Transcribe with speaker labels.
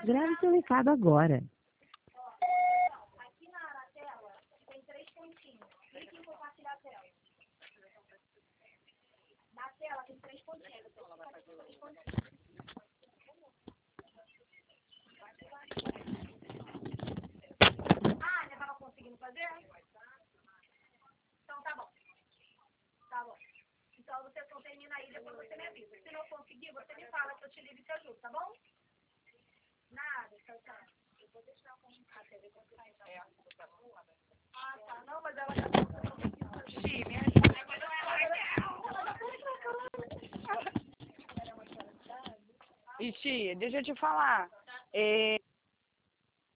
Speaker 1: Grave seu recado agora.
Speaker 2: Aqui na tela tem 3 pontinhos. Clique em compartilhar a tela. Na tela tem 3 pontinhos. Ah, já estava conseguindo fazer? Então tá bom. Tá bom. Então você só termina aí, depois você me avisa. Se não conseguir, você me fala que eu te ligo e te ajudo, tá bom? Nada, tchau, tchau. Eu vou deixar com a TV continuar. Ah, tá. Não, mas ela já tá. Xi, me ajuda.
Speaker 3: Ixi, deixa eu te falar.